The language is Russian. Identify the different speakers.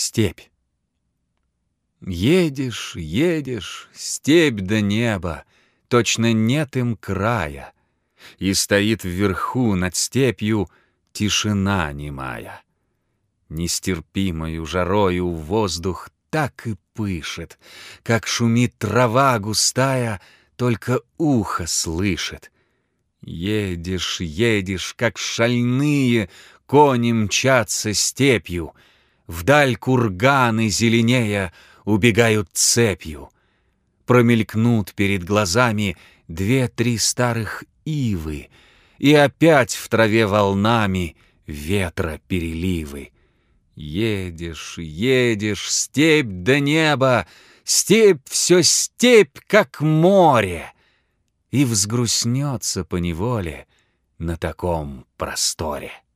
Speaker 1: Степь. Едешь, едешь, степь до неба, точно нет им края, и стоит вверху над степью тишина немая. Нестерпимою жарою воздух так и пышет, как шумит трава густая, только ухо слышит. Едешь, едешь, как шальные кони мчатся степью, вдаль курганы зеленея убегают цепью. Промелькнут перед глазами 2-3 старых ивы, и опять в траве волнами ветра переливы. Едешь, едешь, степь до неба, степь все степь, как море, и взгрустнется поневоле на таком просторе.